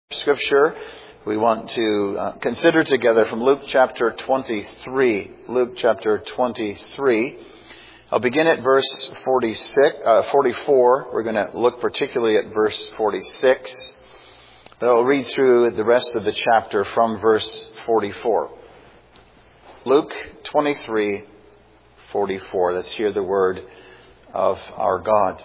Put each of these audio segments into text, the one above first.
Scripture we want to consider together from Luke chapter 23. Luke chapter 23. I'll begin at verse 44. We're going to look particularly at verse 46. But I'll read through the rest of the chapter from verse 44. Luke 23:44. Let's hear the word of our God.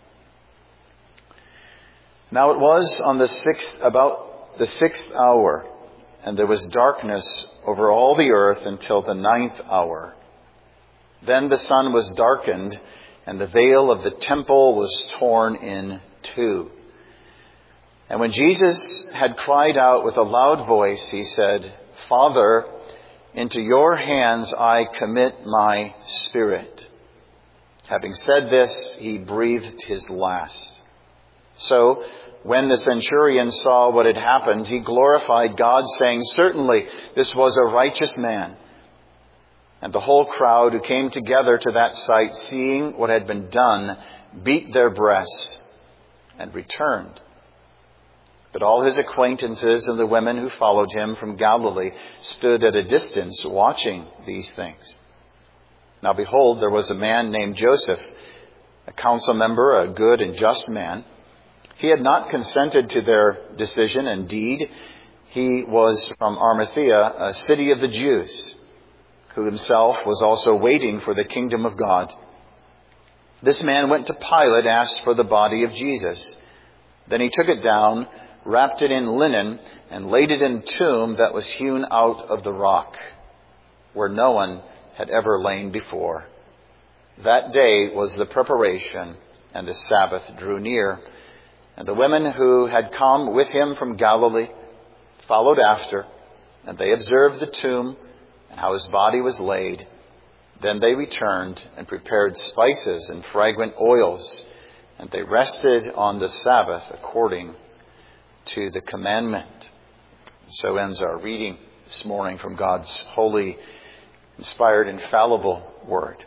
Now it was on about the sixth hour, and there was darkness over all the earth until the ninth hour. Then the sun was darkened, and the veil of the temple was torn in two. And when Jesus had cried out with a loud voice, he said, "Father, into your hands I commit my spirit." Having said this, he breathed his last. So, when the centurion saw what had happened, he glorified God, saying, "Certainly this was a righteous man." And the whole crowd who came together to that sight, seeing what had been done, beat their breasts and returned. But all his acquaintances and the women who followed him from Galilee stood at a distance watching these things. Now behold, there was a man named Joseph, a council member, a good and just man. He had not consented to their decision. Indeed, he was from Arimathea, a city of the Jews, who himself was also waiting for the kingdom of God. This man went to Pilate, asked for the body of Jesus. Then he took it down, wrapped it in linen, and laid it in a tomb that was hewn out of the rock, where no one had ever lain before. That day was the preparation, and the Sabbath drew near. And the women who had come with him from Galilee followed after, and they observed the tomb and how his body was laid. Then they returned and prepared spices and fragrant oils, and they rested on the Sabbath according to the commandment. So ends our reading this morning from God's holy, inspired, infallible word.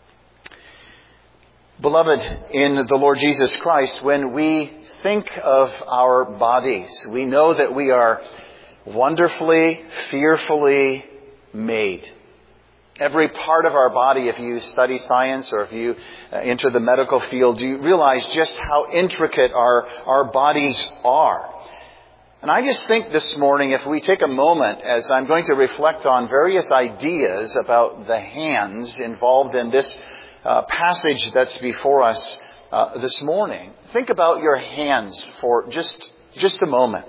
Beloved in the Lord Jesus Christ, when we think of our bodies, we know that we are wonderfully, fearfully made. Every part of our body, if you study science or if you enter the medical field, you realize just how intricate our bodies are. And I just think this morning, if we take a moment, as I'm going to reflect on various ideas about the hands involved in this passage that's before us this morning, think about your hands for just a moment.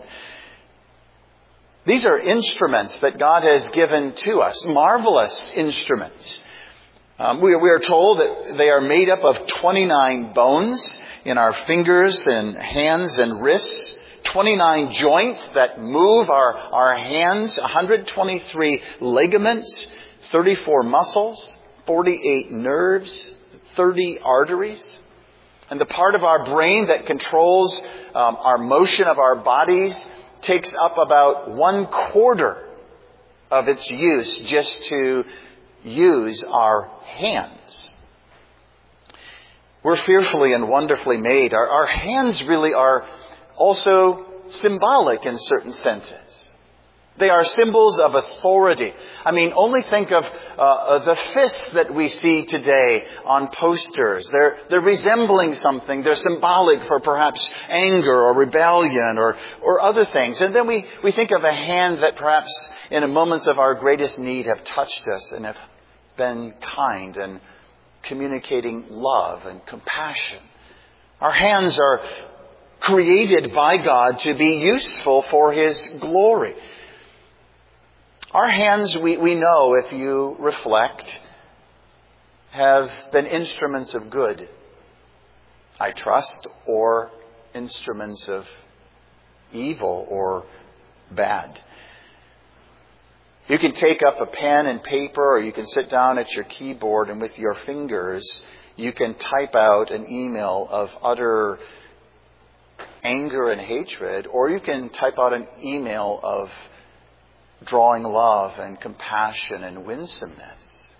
These are instruments that God has given to us, marvelous instruments. We are told that they are made up of 29 bones in our fingers and hands and wrists, 29 joints that move our hands, 123 ligaments, 34 muscles, 48 nerves, 30 arteries. And the part of our brain that controls our motion of our bodies takes up about 1/4 of its use just to use our hands. We're fearfully and wonderfully made. Our hands really are also symbolic in certain senses. They are symbols of authority. I mean, only think of the fists that we see today on posters. They're resembling something. They're symbolic for perhaps anger or rebellion or other things. And then we think of a hand that perhaps in the moments of our greatest need have touched us and have been kind and communicating love and compassion. Our hands are created by God to be useful for His glory. Our hands, we know, if you reflect, have been instruments of good, I trust, or instruments of evil or bad. You can take up a pen and paper, or you can sit down at your keyboard, and with your fingers, you can type out an email of utter anger and hatred, or you can type out an email of drawing love and compassion and winsomeness.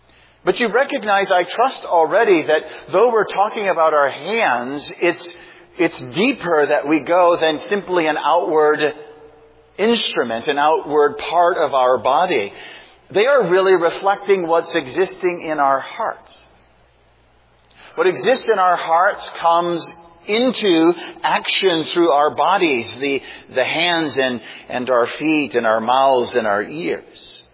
But you recognize, I trust already, that though we're talking about our hands, it's it's deeper that we go than simply an outward instrument, an outward part of our body. They are really reflecting what's existing in our hearts. What exists in our hearts comes into action through our bodies, the hands and our feet and our mouths and our ears.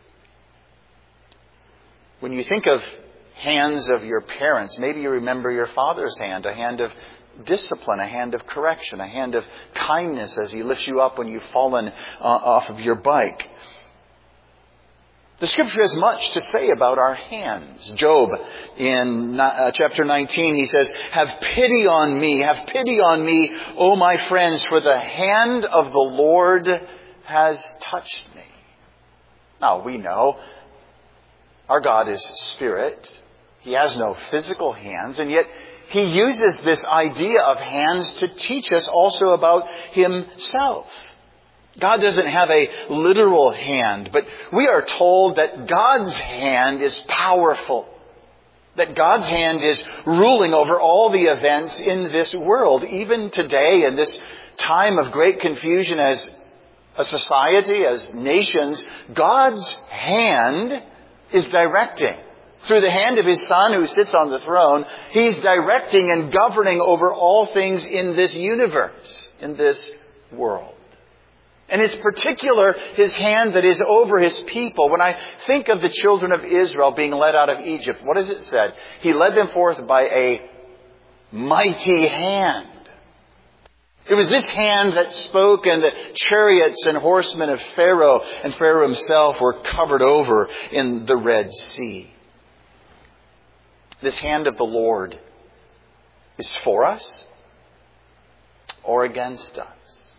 When you think of hands of your parents, maybe you remember your father's hand, a hand of discipline, a hand of correction, a hand of kindness as he lifts you up when you've fallen off of your bike. The Scripture has much to say about our hands. Job, in chapter 19, he says, "Have pity on me, O my friends, for the hand of the Lord has touched me." Now, we know our God is spirit. He has no physical hands, and yet He uses this idea of hands to teach us also about Himself. God doesn't have a literal hand, but we are told that God's hand is powerful. That God's hand is ruling over all the events in this world. Even today, in this time of great confusion as a society, as nations, God's hand is directing. Through the hand of His Son who sits on the throne, He's directing and governing over all things in this universe, in this world. And it's particular His hand that is over His people. When I think of the children of Israel being led out of Egypt, what does it say? He led them forth by a mighty hand. It was this hand that spoke, and the chariots and horsemen of Pharaoh and Pharaoh himself were covered over in the Red Sea. This hand of the Lord is for us or against us.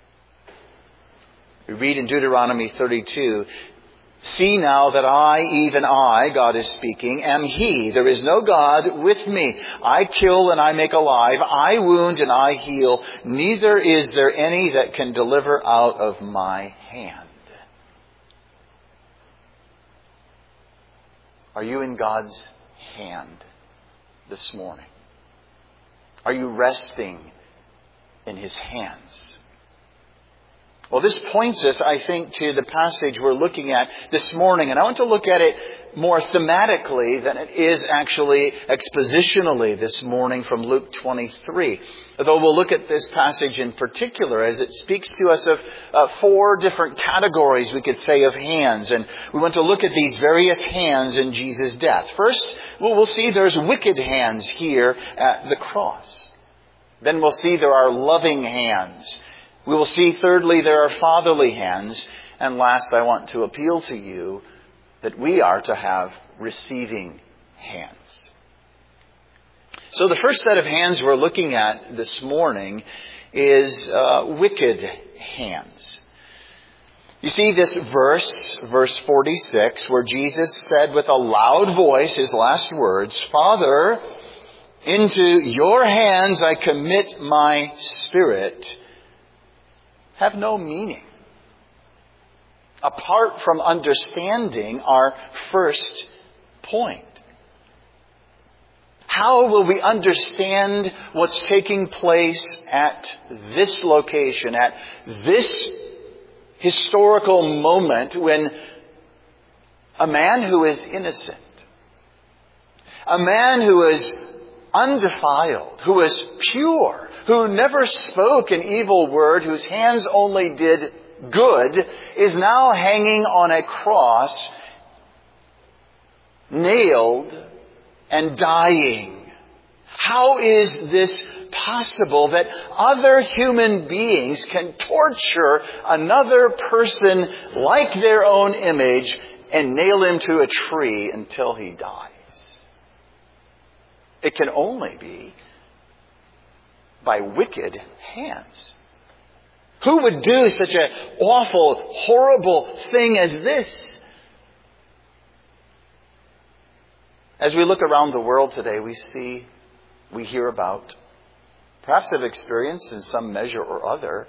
We read in Deuteronomy 32, "See now that I, even I," God is speaking, "am He. There is no God with me. I kill and I make alive. I wound and I heal. Neither is there any that can deliver out of my hand." Are you in God's hand this morning? Are you resting in His hands? Well, this points us, I think, to the passage we're looking at this morning. And I want to look at it more thematically than it is actually expositionally this morning from Luke 23. Although we'll look at this passage in particular as it speaks to us of 4 different categories, we could say, of hands. And we want to look at these various hands in Jesus' death. First, we'll see there's wicked hands here at the cross. Then we'll see there are loving hands. We will see, thirdly, there are fatherly hands. And last, I want to appeal to you that we are to have receiving hands. So the first set of hands we're looking at this morning is wicked hands. You see this verse 46, where Jesus said with a loud voice, His last words, "Father, into your hands I commit my spirit," have no meaning apart from understanding our first point. How will we understand what's taking place at this location, at this historical moment when a man who is innocent, a man who is undefiled, who is pure, who never spoke an evil word, whose hands only did good, is now hanging on a cross, nailed and dying? How is this possible that other human beings can torture another person like their own image and nail him to a tree until he dies? It can only be by wicked hands. Who would do such an awful, horrible thing as this? As we look around the world today, we hear about, perhaps have experienced in some measure or other,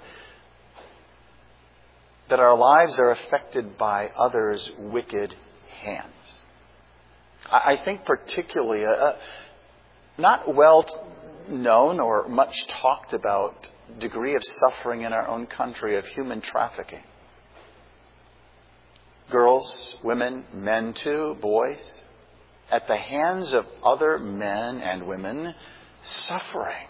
that our lives are affected by others' wicked hands. I think particularly not well known or much talked about degree of suffering in our own country of human trafficking. Girls, women, men too, boys, at the hands of other men and women, suffering.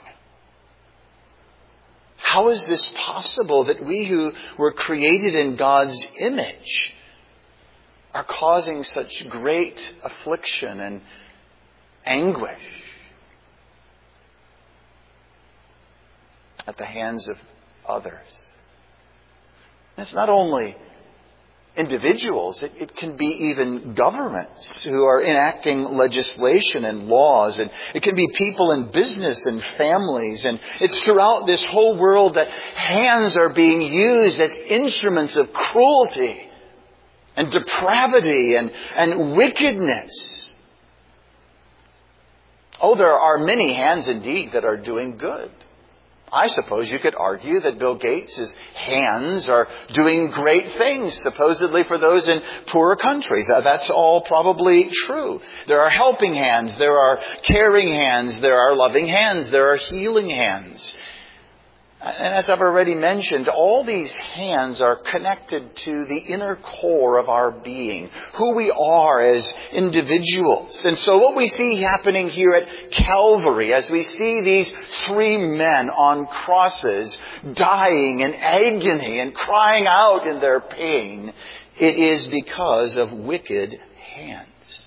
How is this possible that we who were created in God's image are causing such great affliction and anguish at the hands of others? And it's not only individuals, it can be even governments who are enacting legislation and laws, and it can be people in business and families, and it's throughout this whole world that hands are being used as instruments of cruelty and depravity and wickedness. Oh, there are many hands indeed that are doing good. I suppose you could argue that Bill Gates' hands are doing great things, supposedly for those in poorer countries. That's all probably true. There are helping hands, there are caring hands, there are loving hands, there are healing hands. And as I've already mentioned, all these hands are connected to the inner core of our being, who we are as individuals. And so what we see happening here at Calvary, as we see these three men on crosses dying in agony and crying out in their pain, it is because of wicked hands.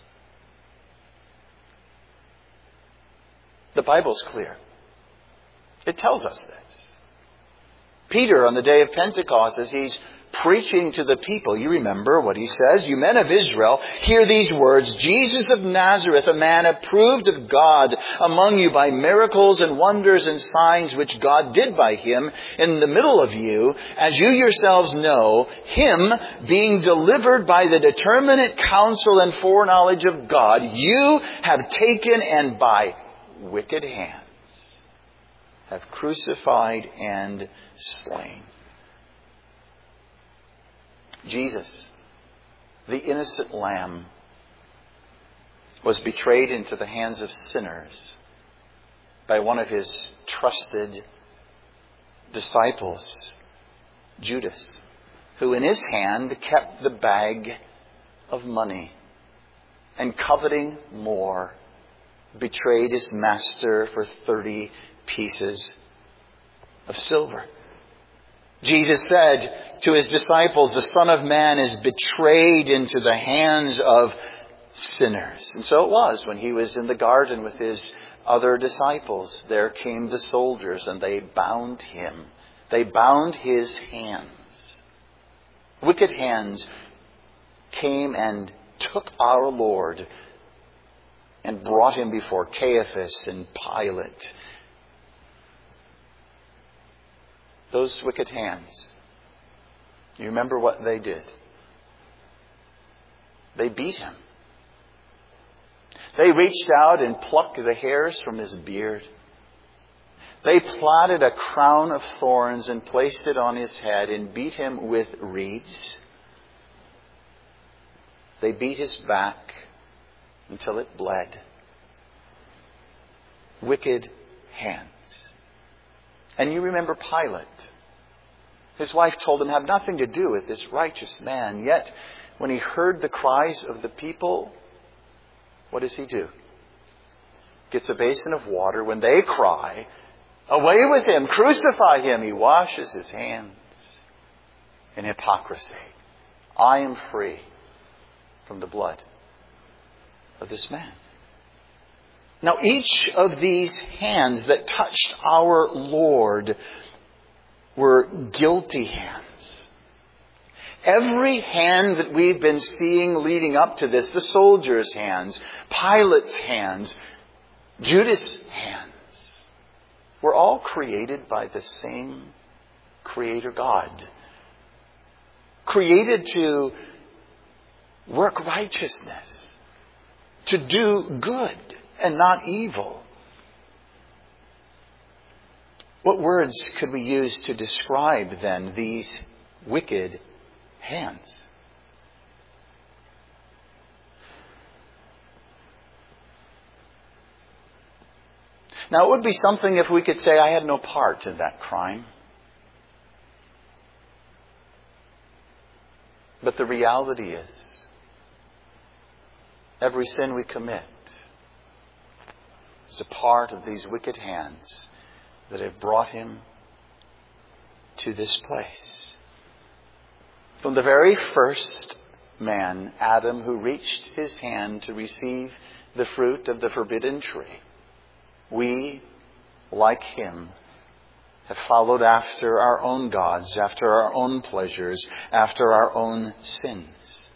The Bible's clear. It tells us this. Peter, on the day of Pentecost, as he's preaching to the people, you remember what he says. You men of Israel, hear these words. Jesus of Nazareth, a man approved of God among you by miracles and wonders and signs which God did by him in the middle of you, as you yourselves know, him being delivered by the determinate counsel and foreknowledge of God, you have taken and by wicked hands have crucified and slain. Jesus, the innocent lamb, was betrayed into the hands of sinners by one of his trusted disciples, Judas, who in his hand kept the bag of money and, coveting more, betrayed his master for 30 pieces of silver. Jesus said to his disciples, the Son of Man is betrayed into the hands of sinners. And so it was when he was in the garden with his other disciples. There came the soldiers and they bound him. They bound his hands. Wicked hands came and took our Lord and brought him before Caiaphas and Pilate. Those wicked hands, you remember what they did? They beat him. They reached out and plucked the hairs from his beard. They plaited a crown of thorns and placed it on his head and beat him with reeds. They beat his back until it bled. Wicked hands. And you remember Pilate. His wife told him, have nothing to do with this righteous man. Yet, when he heard the cries of the people, what does he do? Gets a basin of water. When they cry, away with him, crucify him, he washes his hands in hypocrisy. I am free from the blood of this man. Now, each of these hands that touched our Lord were guilty hands. Every hand that we've been seeing leading up to this, the soldiers' hands, Pilate's hands, Judas' hands, were all created by the same Creator God. Created to work righteousness, to do good and not evil. What words could we use to describe then these wicked hands? Now, it would be something if we could say, I had no part in that crime. But the reality is, every sin we commit is a part of these wicked hands that have brought him to this place. From the very first man, Adam, who reached his hand to receive the fruit of the forbidden tree, we, like him, have followed after our own gods, after our own pleasures, after our own sins.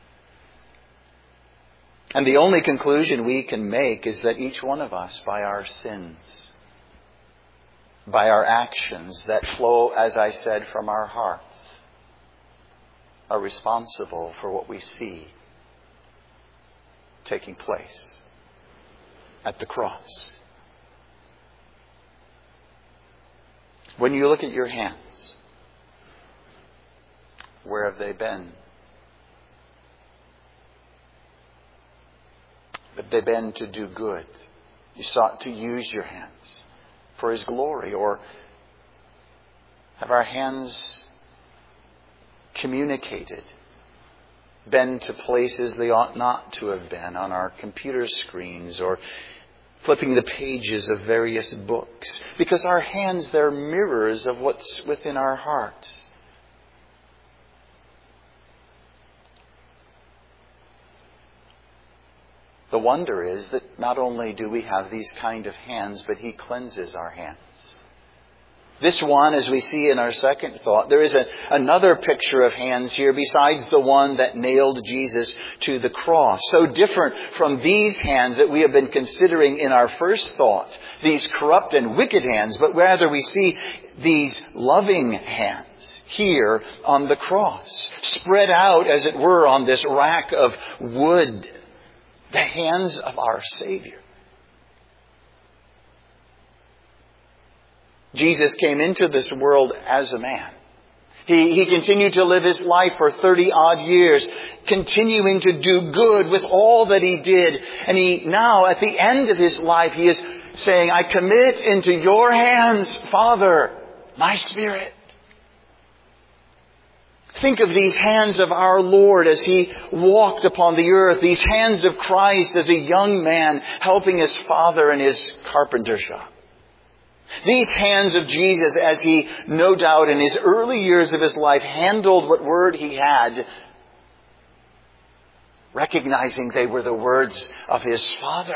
And the only conclusion we can make is that each one of us, by our sins, by our actions that flow, as I said, from our hearts, are responsible for what we see taking place at the cross. When you look at your hands, where have they been? Have they been to do good? You sought to use your hands for His glory? Or have our hands communicated, been to places they ought not to have been, on our computer screens or flipping the pages of various books? Because our hands, they're mirrors of what's within our hearts. The wonder is that not only do we have these kind of hands, but He cleanses our hands. This one, as we see in our second thought, there is another picture of hands here besides the one that nailed Jesus to the cross. So different from these hands that we have been considering in our first thought, these corrupt and wicked hands, but rather we see these loving hands here on the cross, spread out, as it were, on this rack of wood, the hands of our Savior. Jesus came into this world as a man. He continued to live His life for 30-odd years, continuing to do good with all that He did. And He now, at the end of His life, He is saying, I commit into your hands, Father, my spirit. Think of these hands of our Lord as He walked upon the earth, these hands of Christ as a young man helping His Father in His carpenter shop. These hands of Jesus as He, no doubt in His early years of His life, handled what word He had, recognizing they were the words of His Father.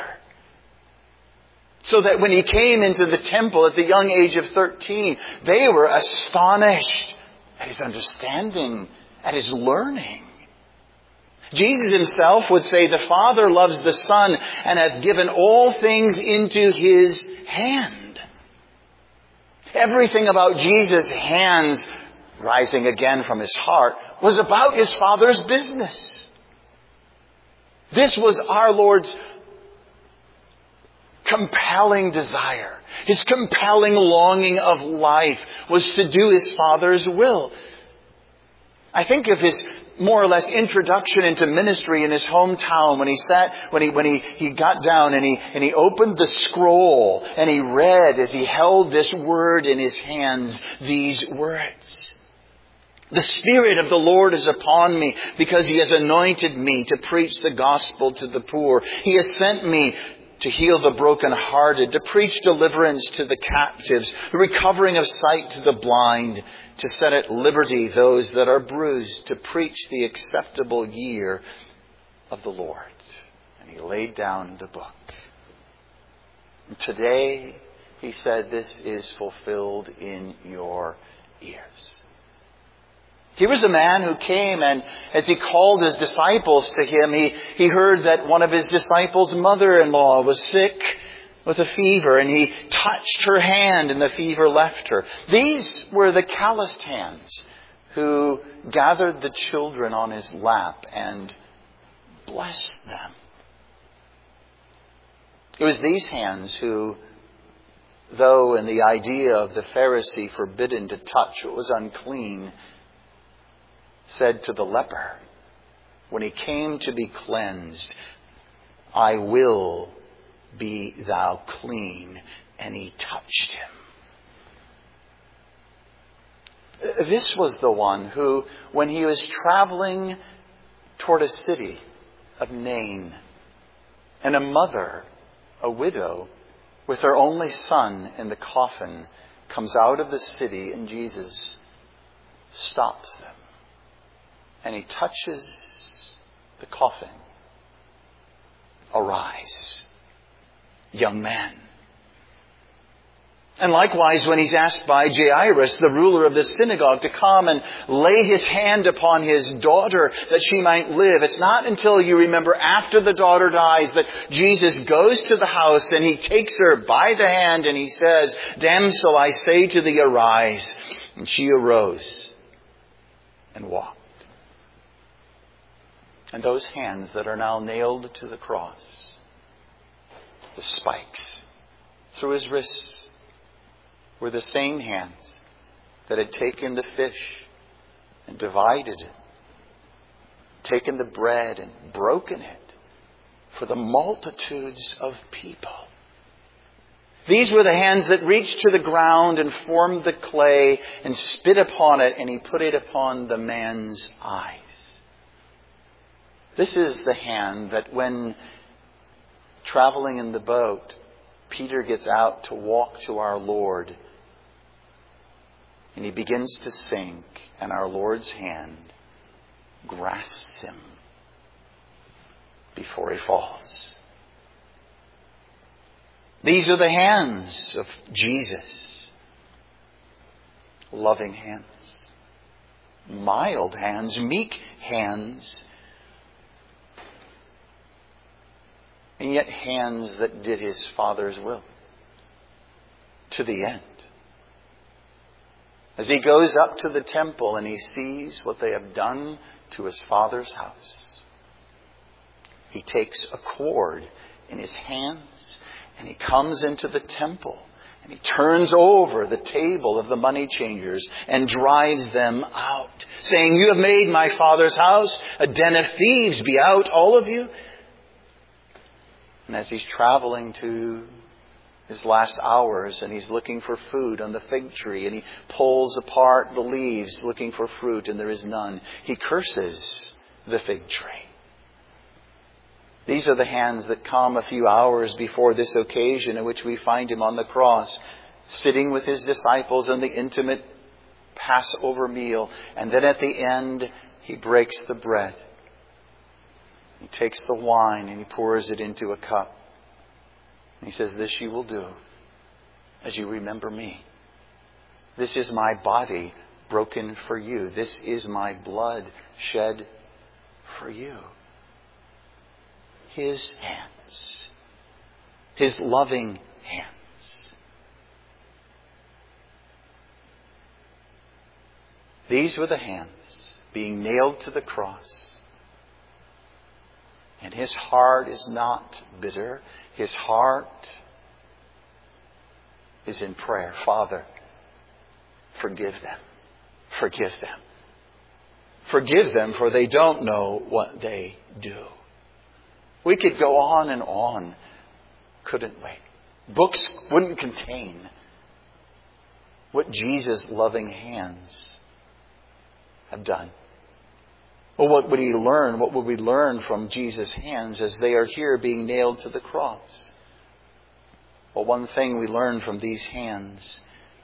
So that when He came into the temple at the young age of 13, they were astonished at His understanding, at His learning. Jesus Himself would say, the Father loves the Son and hath given all things into His hand. Everything about Jesus' hands, rising again from His heart, was about His Father's business. This was our Lord's compelling desire. His compelling longing of life was to do His Father's will. I think of His more or less introduction into ministry in His hometown when he got down and he opened the scroll and He read as He held this word in His hands, these words. The Spirit of the Lord is upon me because He has anointed me to preach the gospel to the poor. He has sent me to heal the brokenhearted, to preach deliverance to the captives, the recovering of sight to the blind, to set at liberty those that are bruised, to preach the acceptable year of the Lord. And He laid down the book. And today, He said, this is fulfilled in your ears. He was a man who came, and as He called His disciples to Him, he heard that one of His disciples' mother-in-law was sick with a fever, and He touched her hand and the fever left her. These were the calloused hands who gathered the children on His lap and blessed them. It was these hands who, though in the idea of the Pharisee forbidden to touch what was unclean, said to the leper, when he came to be cleansed, I will be thou clean. and he touched him. This was the one who, when he was traveling toward a city of Nain, and a mother, a widow, with her only son in the coffin, comes out of the city, and Jesus stops them. And he touches the coffin. Arise, young man. And likewise, when he's asked by Jairus, the ruler of the synagogue, to come and lay his hand upon his daughter that she might live, it's not until you remember after the daughter dies that Jesus goes to the house and he takes her by the hand and he says, "Damsel, I say to thee, arise." And she arose and walked. And those hands that are now nailed to the cross, the spikes through his wrists, were the same hands that had taken the fish and divided it, taken the bread and broken it for the multitudes of people. These were the hands that reached to the ground and formed the clay and spit upon it, and he put it upon the man's eyes. This is the hand that when traveling in the boat, Peter gets out to walk to our Lord. And he begins to sink, and our Lord's hand grasps him before he falls. These are the hands of Jesus. Loving hands. Mild hands. Meek hands. And yet hands that did his Father's will. To the end. As he goes up to the temple and he sees what they have done to his Father's house, he takes a cord in his hands and he comes into the temple and he turns over the table of the money changers and drives them out, saying, "You have made my Father's house a den of thieves. Be out, all of you." And as he's traveling to his last hours and he's looking for food on the fig tree and he pulls apart the leaves looking for fruit and there is none, he curses the fig tree. These are the hands that come a few hours before this occasion in which we find him on the cross, sitting with his disciples in the intimate Passover meal. And then at the end, he breaks the bread. He takes the wine and he pours it into a cup. And he says, "This you will do as you remember me. This is my body broken for you. This is my blood shed for you." His hands. His loving hands. These were the hands being nailed to the cross. And his heart is not bitter. His heart is in prayer. "Father, forgive them. Forgive them. Forgive them, for they don't know what they do." We could go on, couldn't we? Books wouldn't contain what Jesus' loving hands have done. Well, what would he learn? What would we learn from Jesus' hands as they are here being nailed to the cross? Well, one thing we learn from these hands,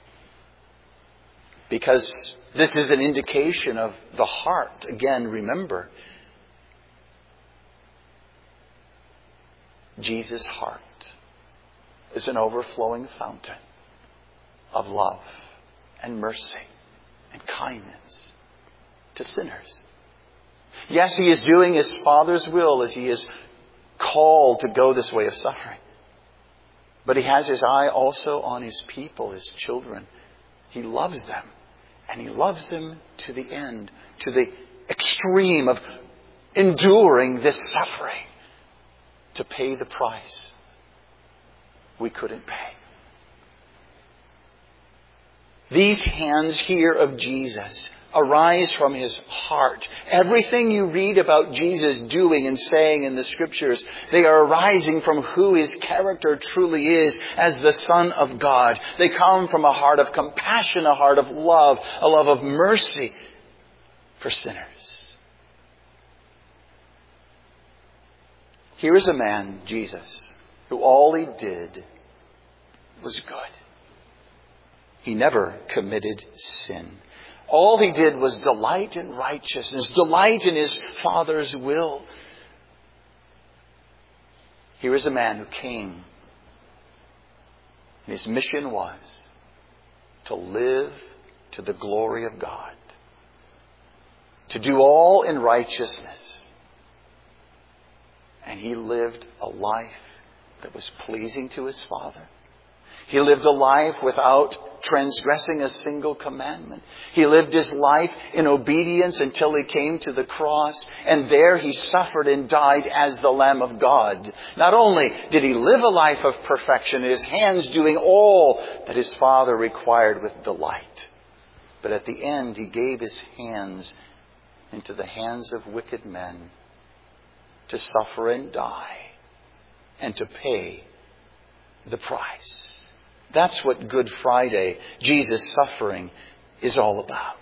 because this is an indication of the heart. Again, remember, Jesus' heart is an overflowing fountain of love and mercy and kindness to sinners. Yes, he is doing his Father's will as he is called to go this way of suffering. But he has his eye also on his people, his children. He loves them. And he loves them to the end, to the extreme of enduring this suffering to pay the price we couldn't pay. These hands here of Jesus arise from his heart. Everything you read about Jesus doing and saying in the Scriptures, they are arising from who his character truly is as the Son of God. They come from a heart of compassion, a heart of love, a love of mercy for sinners. Here is a man, Jesus, who all he did was good. He never committed sin. All he did was delight in righteousness, delight in his Father's will. Here is a man who came. His mission was to live to the glory of God, to do all in righteousness. And he lived a life that was pleasing to his Father. He lived a life without transgressing a single commandment. He lived his life in obedience until he came to the cross. And there he suffered and died as the Lamb of God. Not only did he live a life of perfection, his hands doing all that his Father required with delight, but at the end he gave his hands into the hands of wicked men to suffer and die and to pay the price. That's what Good Friday, Jesus' suffering, is all about.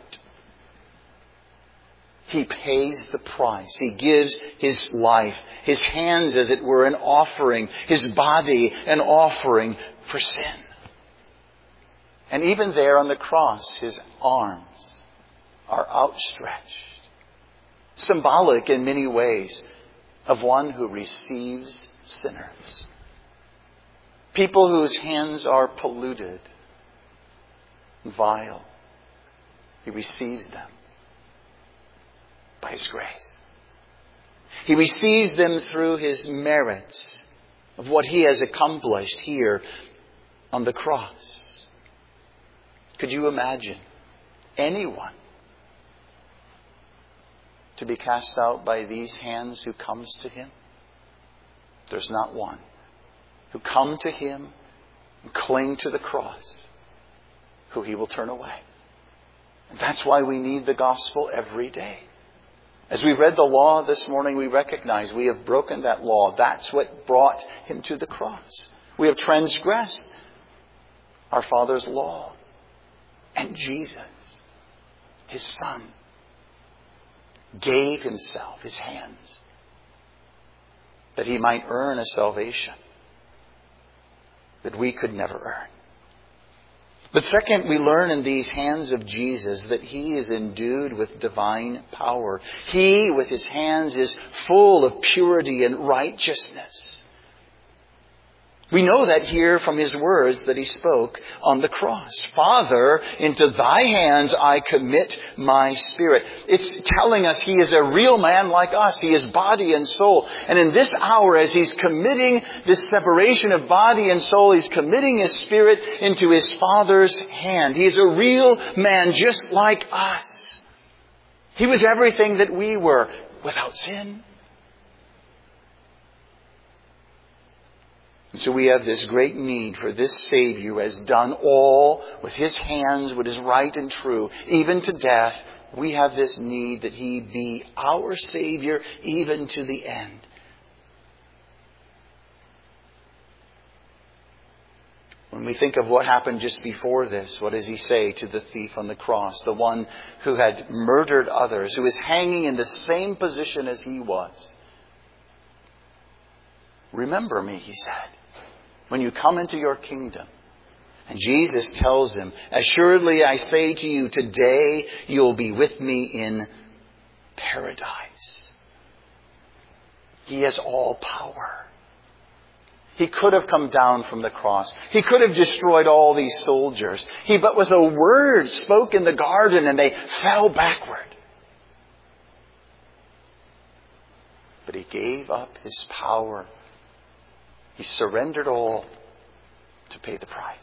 He pays the price. He gives his life, his hands, as it were, an offering, his body an offering for sin. And even there on the cross, his arms are outstretched, symbolic in many ways of one who receives sinners. People whose hands are polluted, vile. He receives them by his grace. He receives them through his merits of what he has accomplished here on the cross. Could you imagine anyone to be cast out by these hands who comes to him? There's not one. Who come to him and cling to the cross, who he will turn away. And that's why we need the gospel every day. As we read the law this morning, we recognize we have broken that law. That's what brought him to the cross. We have transgressed our Father's law. And Jesus, his Son, gave himself, his hands, that he might earn a salvation that we could never earn. But second, we learn in these hands of Jesus that he is endued with divine power. He, with his hands, is full of purity and righteousness. We know that here from his words that he spoke on the cross. Father, into thy hands I commit my spirit. It's telling us he is a real man like us. He is body and soul. And in this hour, as he's committing this separation of body and soul, he's committing his spirit into his Father's hand. He is a real man just like us. He was everything that we were without sin. And so we have this great need for this Savior who has done all with his hands, what is right and true, even to death. We have this need that he be our Savior even to the end. When we think of what happened just before this, what does he say to the thief on the cross? The one who had murdered others, who was hanging in the same position as he was. Remember me, he said, when you come into your kingdom. And Jesus tells him, assuredly I say to you, today you'll be with me in paradise. He has all power. He could have come down from the cross. He could have destroyed all these soldiers. But with a word spoke in the garden and they fell backward. But he gave up his power. He surrendered all to pay the price.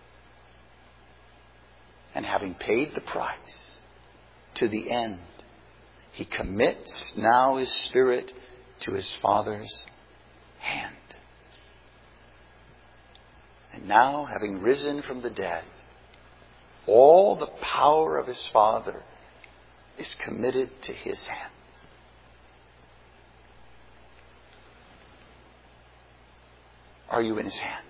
And having paid the price to the end, he commits now his spirit to his Father's hand. And now, having risen from the dead, all the power of his Father is committed to His hands. Are you in His hand?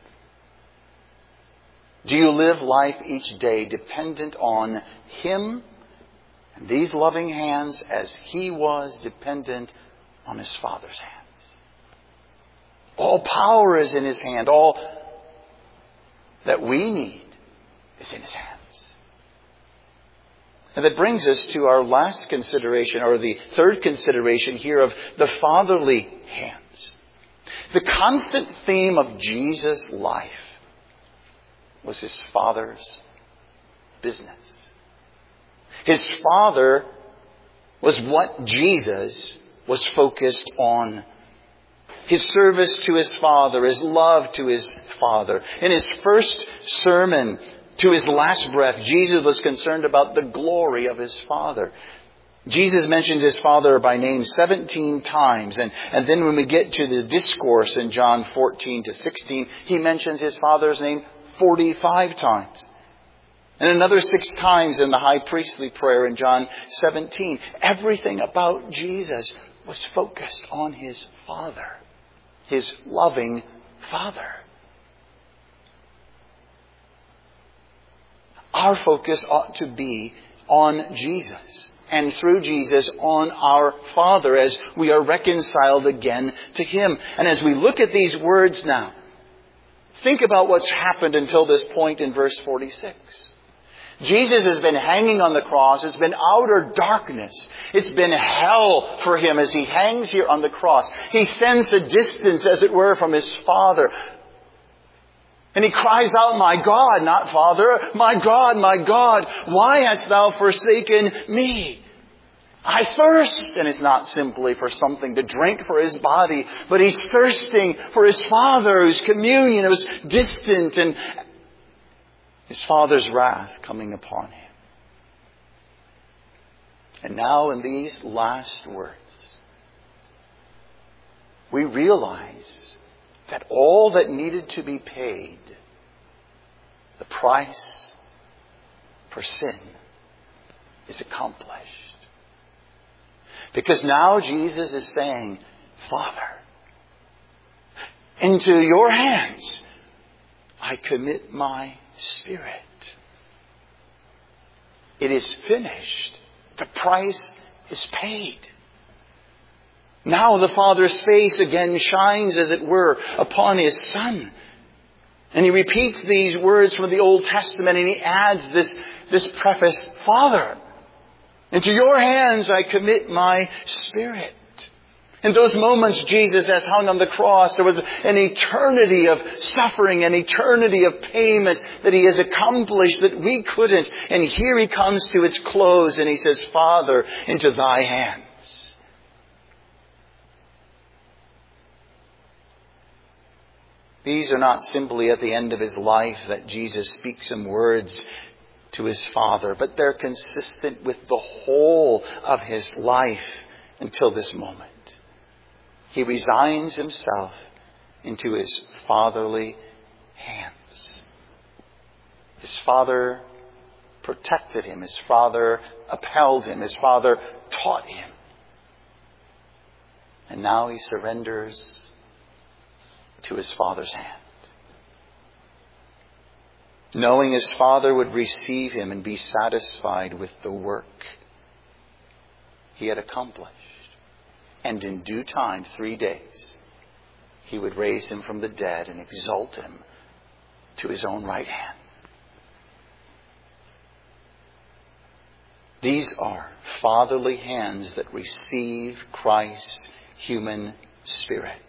Do you live life each day dependent on Him and these loving hands as He was dependent on His Father's hands? All power is in His hand. All that we need is in His hands. And that brings us to our last consideration, or the third consideration here, of the fatherly hands. The constant theme of Jesus' life was His Father's business. His Father was what Jesus was focused on. His service to His Father, His love to His Father. In His first sermon to His last breath, Jesus was concerned about the glory of His Father. Jesus mentions His Father by name 17 times. And then when we get to the discourse in John 14 to 16, He mentions His Father's name 45 times. And another 6 times in the high priestly prayer in John 17. Everything about Jesus was focused on His Father. His loving Father. Our focus ought to be on Jesus. And through Jesus on our Father as we are reconciled again to Him. And as we look at these words now, think about what's happened until this point in verse 46. Jesus has been hanging on the cross. It's been outer darkness. It's been hell for Him as He hangs here on the cross. He sends a distance, as it were, from His Father. And He cries out, "My God," not Father, my God, why hast Thou forsaken me? I thirst." And it's not simply for something to drink for His body, but He's thirsting for His Father, whose communion was distant, and His Father's wrath coming upon Him. And now in these last words, we realize that all that needed to be paid, the price for sin, is accomplished. Because now Jesus is saying, "Father, into Your hands I commit my spirit. It is finished. The price is paid." Now the Father's face again shines, as it were, upon His Son. And He repeats these words from the Old Testament, and He adds this preface, "Father, into Your hands I commit my spirit." In those moments Jesus has hung on the cross, there was an eternity of suffering, an eternity of payment that He has accomplished that we couldn't. And here He comes to its close and He says, "Father, into Thy hands." These are not simply at the end of His life that Jesus speaks some words to His Father, but they're consistent with the whole of His life until this moment. He resigns Himself into His fatherly hands. His Father protected Him. His Father upheld Him. His Father taught Him. And now He surrenders to His Father's hand. Knowing His Father would receive Him and be satisfied with the work He had accomplished. And in due time, 3 days, He would raise Him from the dead and exalt Him to His own right hand. These are fatherly hands that receive Christ's human spirit.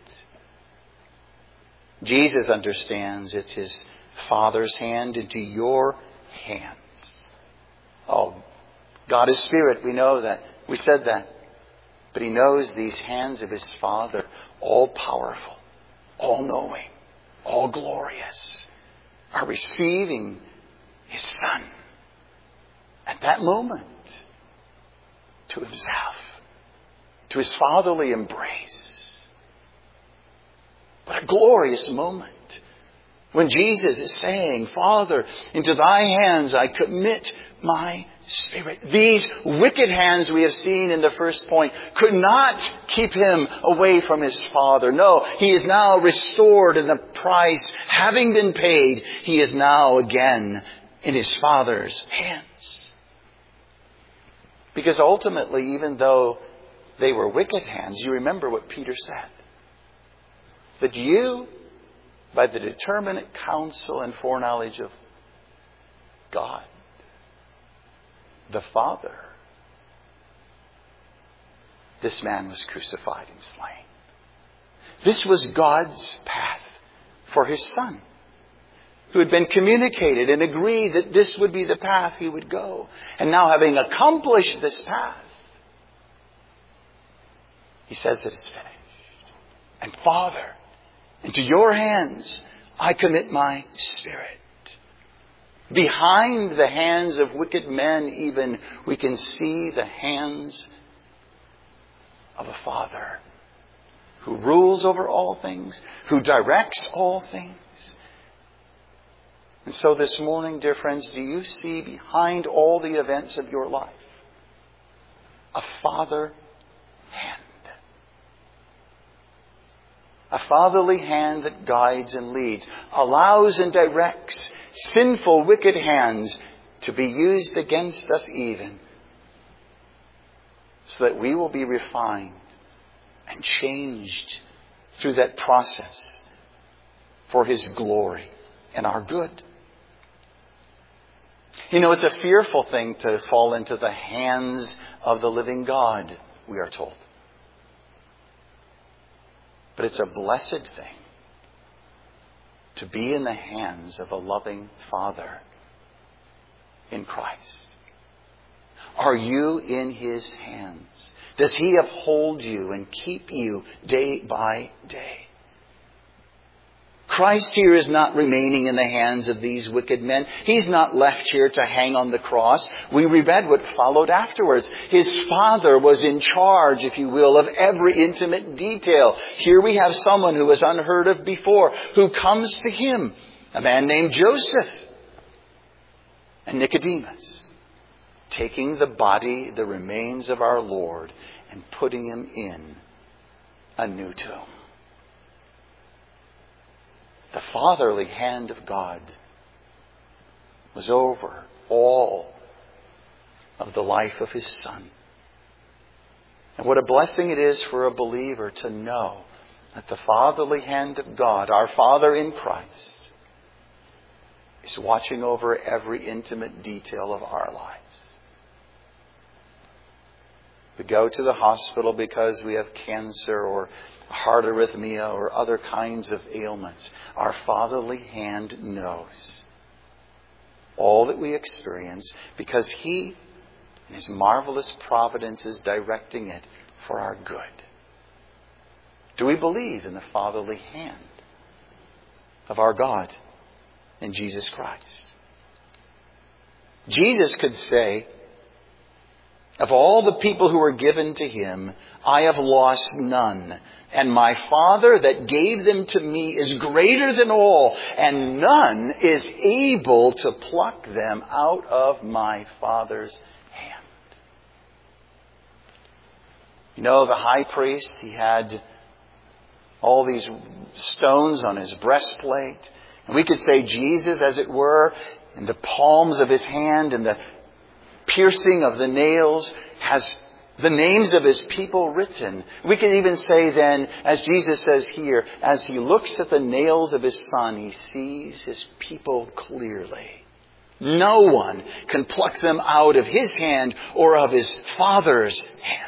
Jesus understands it's His Father's hand into your hands. Oh, God is Spirit. We know that. We said that. But He knows these hands of His Father, all powerful, all knowing, all glorious, are receiving His Son at that moment to Himself, to His fatherly embrace. What a glorious moment when Jesus is saying, "Father, into Thy hands I commit my Spirit. These wicked hands we have seen in the first point could not keep him away from his Father. No, he is now restored, and the price having been paid, he is now again in his Father's hands. Because ultimately, even though they were wicked hands, you remember what Peter said. That you, by the determinate counsel and foreknowledge of God, the Father, this man was crucified and slain. This was God's path for his Son, who had been communicated and agreed that this would be the path he would go. And now, having accomplished this path, he says it is finished. And Father, into your hands I commit my spirit. Behind the hands of wicked men even, we can see the hands of a Father who rules over all things, who directs all things. And so this morning, dear friends, do you see behind all the events of your life a Father hand? A fatherly hand that guides and leads, allows and directs sinful, wicked hands to be used against us even, so that we will be refined and changed through that process for his glory and our good. You know, it's a fearful thing to fall into the hands of the living God, we are told. But it's a blessed thing to be in the hands of a loving Father in Christ. Are you in his hands? Does he uphold you and keep you day by day? Christ here is not remaining in the hands of these wicked men. He's not left here to hang on the cross. We read what followed afterwards. His Father was in charge, if you will, of every intimate detail. Here we have someone who was unheard of before, who comes to him, a man named Joseph and Nicodemus, taking the body, the remains of our Lord, and putting him in a new tomb. The fatherly hand of God was over all of the life of his Son. And what a blessing it is for a believer to know that the fatherly hand of God, our Father in Christ, is watching over every intimate detail of our lives. We go to the hospital because we have cancer or heart arrhythmia or other kinds of ailments. Our fatherly hand knows all that we experience because he, in his marvelous providence, is directing it for our good. Do we believe in the fatherly hand of our God in Jesus Christ? Jesus could say, of all the people who were given to him, I have lost none. And my Father that gave them to me is greater than all, and none is able to pluck them out of my Father's hand. You know, the high priest, he had all these stones on his breastplate. And we could say Jesus, as it were, in the palms of his hand and the piercing of the nails, has the names of his people written. We can even say then, as Jesus says here, as he looks at the nails of his Son, he sees his people clearly. No one can pluck them out of his hand or of his Father's hand.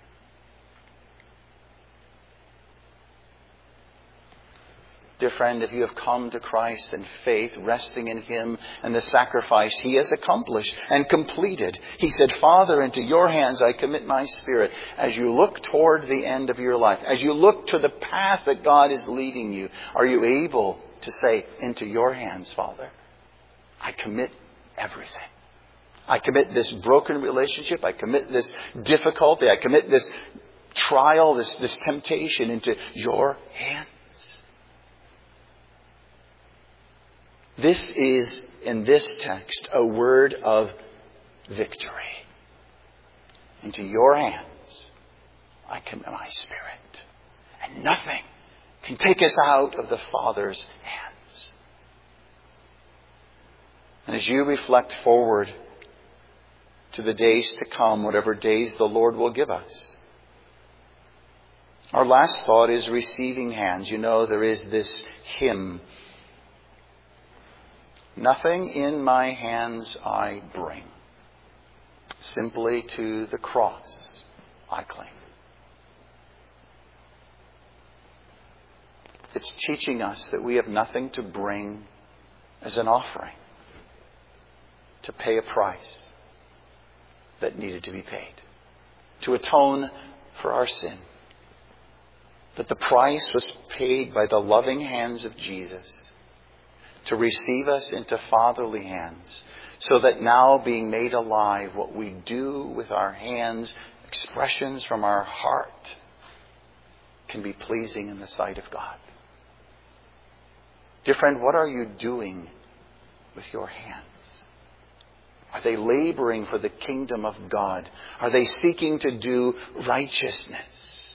Dear friend, if you have come to Christ in faith, resting in him and the sacrifice he has accomplished and completed, he said, Father, into your hands I commit my spirit. As you look toward the end of your life, as you look to the path that God is leading you, are you able to say, into your hands, Father, I commit everything. I commit this broken relationship. I commit this difficulty. I commit this trial, this temptation into your hands. This is, in this text, a word of victory. Into your hands I commit my spirit. And nothing can take us out of the Father's hands. And as you reflect forward to the days to come, whatever days the Lord will give us, our last thought is receiving hands. You know, there is this hymn, nothing in my hands I bring, simply to the cross I cling. It's teaching us that we have nothing to bring as an offering to pay a price that needed to be paid, to atone for our sin. That the price was paid by the loving hands of Jesus to receive us into fatherly hands, so that now, being made alive, what we do with our hands, expressions from our heart, can be pleasing in the sight of God. Dear friend, what are you doing with your hands? Are they laboring for the kingdom of God? Are they seeking to do righteousness?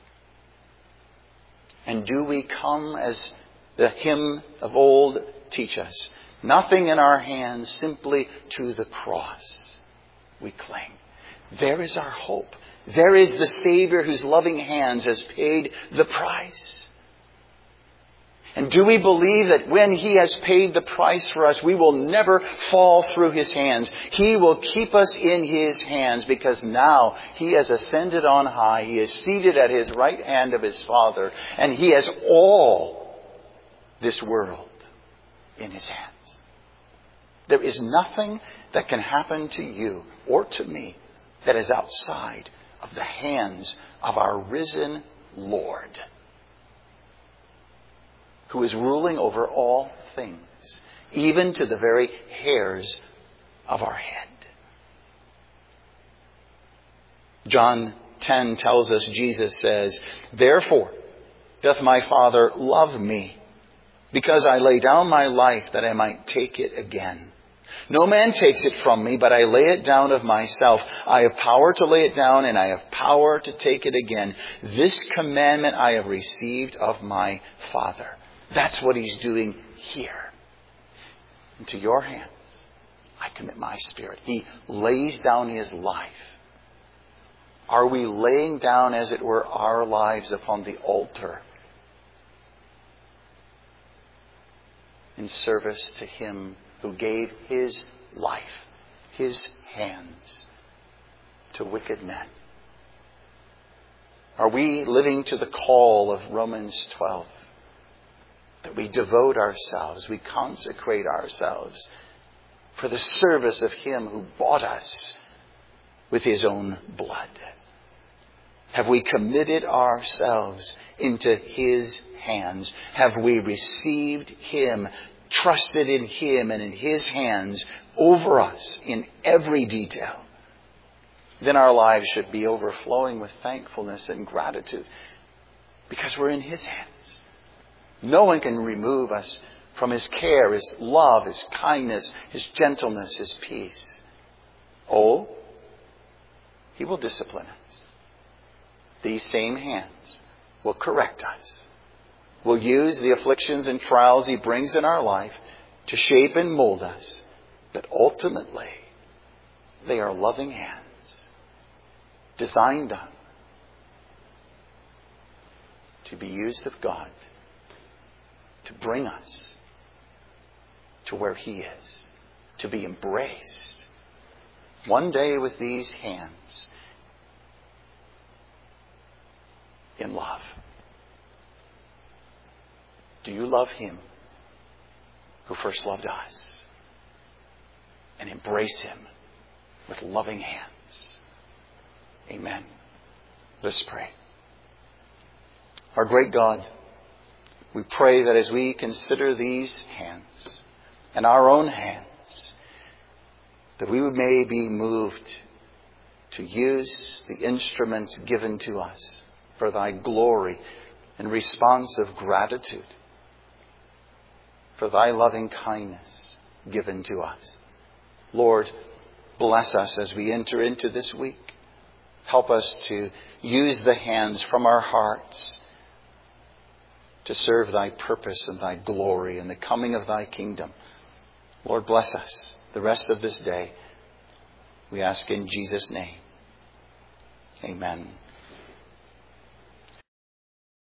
And do we come, as the hymn of old teach us, nothing in our hands, simply to the cross we cling? There is our hope. There is the Savior whose loving hands has paid the price. And do we believe that when He has paid the price for us, we will never fall through His hands? He will keep us in His hands, because now He has ascended on high. He is seated at His right hand of His Father. And He has all this world in His hands. There is nothing that can happen to you or to me that is outside of the hands of our risen Lord, who is ruling over all things, even to the very hairs of our head. John 10 tells us, Jesus says, "Therefore doth my Father love me, because I lay down my life that I might take it again. No man takes it from me, but I lay it down of myself. I have power to lay it down, and I have power to take it again. This commandment I have received of my Father." That's what He's doing here. Into your hands I commit my spirit. He lays down His life. Are we laying down, as it were, our lives upon the altar in service to Him who gave His life, His hands, to wicked men? Are we living to the call of Romans 12? That we devote ourselves, we consecrate ourselves for the service of Him who bought us with His own blood? Have we committed ourselves into His hands? Have we received Him, trusted in Him and in His hands over us in every detail? Then our lives should be overflowing with thankfulness and gratitude, because we're in His hands. No one can remove us from His care, His love, His kindness, His gentleness, His peace. Oh, He will discipline us. These same hands will correct us. Will use the afflictions and trials He brings in our life to shape and mold us. But ultimately, they are loving hands, designed to be used of God to bring us to where He is, to be embraced one day with these hands in love. Do you love Him who first loved us, and embrace Him with loving hands? Amen. Let's pray. Our great God, we pray that as we consider these hands and our own hands, that we may be moved to use the instruments given to us for Thy glory in response of gratitude for Thy loving kindness given to us. Lord, bless us as we enter into this week. Help us to use the hands from our hearts to serve thy purpose and thy glory and the coming of thy kingdom. Lord, bless us the rest of this day. We ask in Jesus' name. Amen.